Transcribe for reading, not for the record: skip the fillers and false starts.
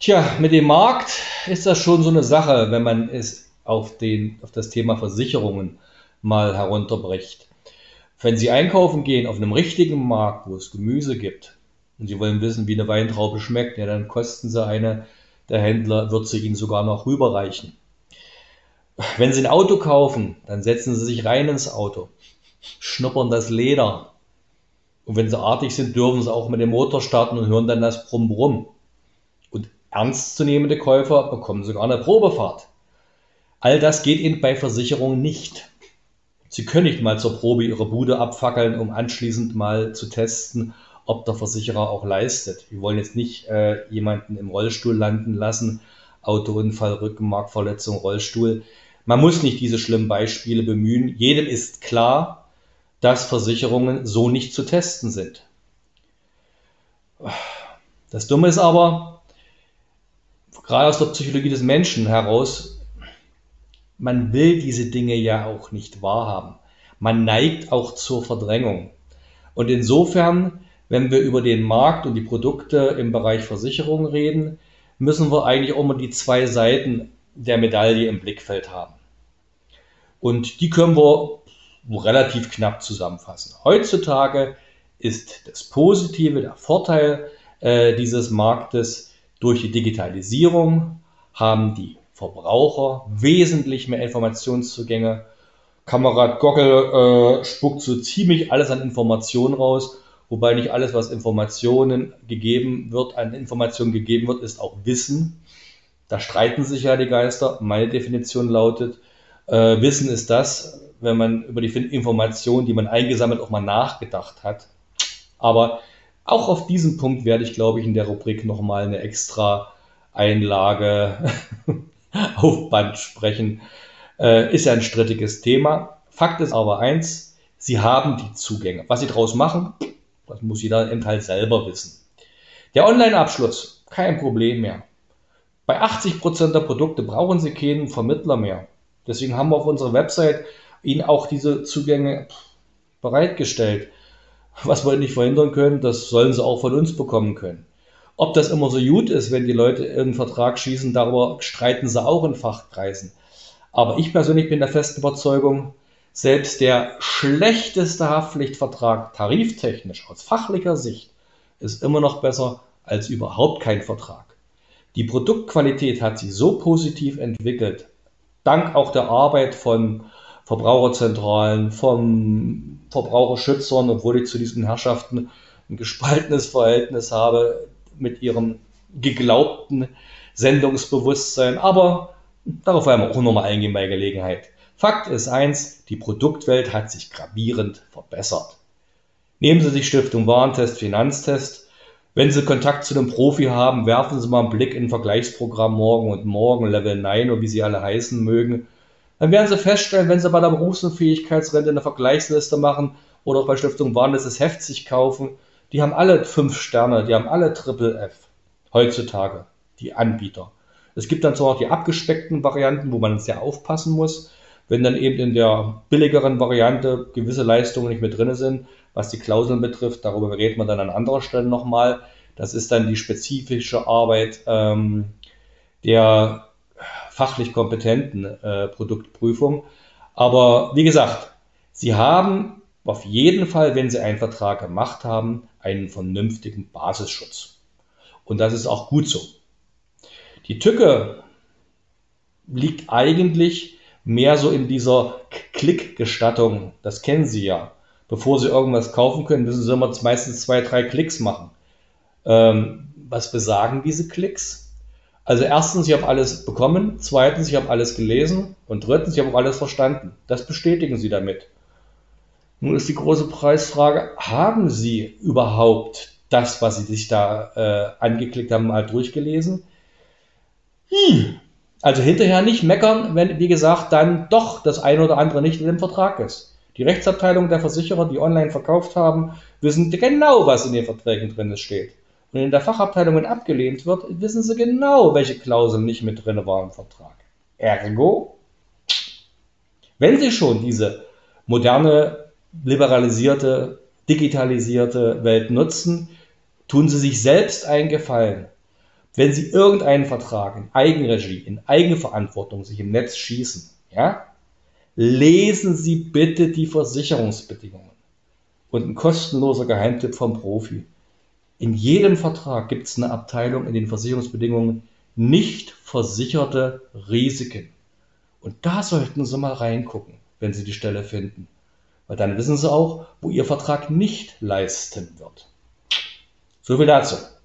Tja, mit dem Markt ist das schon so eine Sache, wenn man es auf das Thema Versicherungen mal herunterbricht. Wenn Sie einkaufen gehen auf einem richtigen Markt, wo es Gemüse gibt, und Sie wollen wissen, wie eine Weintraube schmeckt, ja, dann kosten Sie eine, der Händler wird sie Ihnen sogar noch rüberreichen. Wenn Sie ein Auto kaufen, dann setzen Sie sich rein ins Auto, schnuppern das Leder. Und wenn Sie artig sind, dürfen Sie auch mit dem Motor starten und hören dann das Brumm-Brumm. Und ernstzunehmende Käufer bekommen sogar eine Probefahrt. All das geht Ihnen bei Versicherungen nicht. Sie können nicht mal zur Probe Ihre Bude abfackeln, um anschließend mal zu testen, ob der Versicherer auch leistet. Wir wollen jetzt nicht jemanden im Rollstuhl landen lassen, Autounfall, Rückenmarkverletzung, Rollstuhl. Man muss nicht diese schlimmen Beispiele bemühen. Jedem ist klar, dass Versicherungen so nicht zu testen sind. Das Dumme ist aber, gerade aus der Psychologie des Menschen heraus, man will diese Dinge ja auch nicht wahrhaben. Man neigt auch zur Verdrängung. Und insofern, wenn wir über den Markt und die Produkte im Bereich Versicherung reden, müssen wir eigentlich auch immer die zwei Seiten der Medaille im Blickfeld haben. Und die können wir relativ knapp zusammenfassen. Heutzutage ist das Positive, der Vorteil dieses Marktes: durch die Digitalisierung haben die Verbraucher wesentlich mehr Informationszugänge. Kamerad Gockel spuckt so ziemlich alles an Informationen raus, wobei nicht alles, was an Informationen gegeben wird, ist auch Wissen. Da streiten sich ja die Geister. Meine Definition lautet, Wissen ist das, wenn man über die Informationen, die man eingesammelt, auch mal nachgedacht hat. Aber auch auf diesen Punkt werde ich, glaube ich, in der Rubrik nochmal eine extra Einlage auf Band sprechen. Ist ja ein strittiges Thema. Fakt ist aber eins: Sie haben die Zugänge. Was Sie daraus machen, das muss jeder eben halt selber wissen. Der Online-Abschluss, kein Problem mehr. Bei 80% der Produkte brauchen Sie keinen Vermittler mehr. Deswegen haben wir auf unserer Website Ihnen auch diese Zugänge bereitgestellt. Was wir nicht verhindern können, das sollen Sie auch von uns bekommen können. Ob das immer so gut ist, wenn die Leute irgendeinen Vertrag schießen, darüber streiten sie auch in Fachkreisen. Aber ich persönlich bin der festen Überzeugung, selbst der schlechteste Haftpflichtvertrag tariftechnisch aus fachlicher Sicht ist immer noch besser als überhaupt kein Vertrag. Die Produktqualität hat sich so positiv entwickelt, dank auch der Arbeit von Verbraucherzentralen, von Verbraucherschützern, obwohl ich zu diesen Herrschaften ein gespaltenes Verhältnis habe mit ihrem geglaubten Sendungsbewusstsein. Aber darauf werden wir auch nochmal eingehen bei Gelegenheit. Fakt ist eins: die Produktwelt hat sich gravierend verbessert. Nehmen Sie sich Stiftung Warentest, Finanztest. Wenn Sie Kontakt zu einem Profi haben, werfen Sie mal einen Blick in ein Vergleichsprogramm Morgen und Morgen, Level 9 oder wie sie alle heißen mögen. Dann werden Sie feststellen, wenn Sie bei der Berufsunfähigkeitsrente eine Vergleichsliste machen oder auch bei Stiftung Warentest das Heft sich kaufen, die haben alle 5 Sterne, die haben alle Triple F heutzutage, die Anbieter. Es gibt dann zwar auch die abgespeckten Varianten, wo man sehr aufpassen muss, wenn dann eben in der billigeren Variante gewisse Leistungen nicht mit drin sind, was die Klauseln betrifft. Darüber reden wir dann an anderer Stelle nochmal. Das ist dann die spezifische Arbeit der fachlich kompetenten Produktprüfung. Aber wie gesagt, Sie haben auf jeden Fall, wenn Sie einen Vertrag gemacht haben, einen vernünftigen Basisschutz. Und das ist auch gut so. Die Tücke liegt eigentlich mehr so in dieser Klickgestattung. Das kennen Sie ja. Bevor Sie irgendwas kaufen können, müssen Sie immer meistens 2, 3 Klicks machen. Was besagen diese Klicks? Also erstens, ich habe alles bekommen. Zweitens, ich habe alles gelesen. Und drittens, ich habe auch alles verstanden. Das bestätigen Sie damit. Nun ist die große Preisfrage: Haben Sie überhaupt das, was Sie sich da angeklickt haben, mal durchgelesen? Also hinterher nicht meckern, wenn, wie gesagt, dann doch das eine oder andere nicht in dem Vertrag ist. Die Rechtsabteilung der Versicherer, die online verkauft haben, wissen genau, was in den Verträgen drin steht. Und in der Fachabteilung, wenn abgelehnt wird, wissen sie genau, welche Klauseln nicht mit drin waren im Vertrag. Ergo, wenn Sie schon diese moderne, liberalisierte, digitalisierte Welt nutzen, tun Sie sich selbst einen Gefallen. Wenn Sie irgendeinen Vertrag in Eigenregie, in Eigenverantwortung sich im Netz schießen, ja, lesen Sie bitte die Versicherungsbedingungen. Und ein kostenloser Geheimtipp vom Profi. In jedem Vertrag gibt es eine Abteilung in den Versicherungsbedingungen nicht versicherte Risiken. Und da sollten Sie mal reingucken, wenn Sie die Stelle finden. Weil dann wissen Sie auch, wo Ihr Vertrag nicht leisten wird. So viel dazu.